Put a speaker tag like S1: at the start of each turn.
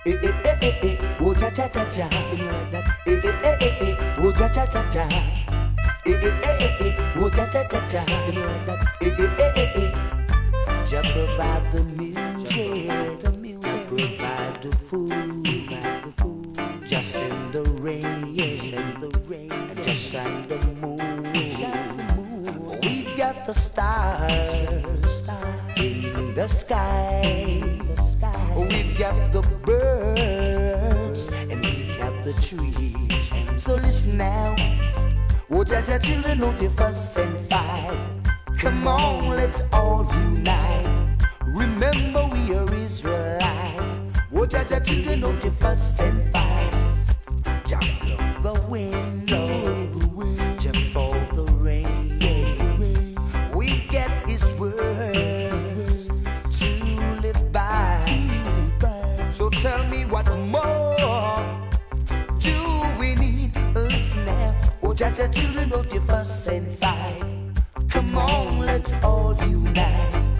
S1: Oh cha cha cha cha, oh cha cha cha cha, oh cha cha cha cha, just provide the music, provide the food, just in the rain, and just shine the moon. We've got the stars in the sky. We've got the birds and we've got the trees. So listen now, oh Jaja children, don't you fuss and fight. Come on, let's all unite. Remember we are Israelites. Oh Jaja children, don't you fuss and fight. Jah blow the wind, Jah fall the rain. We get His words to live by. So tell me what more do we need? Listen now, oh Jah Jah children, don't you fuss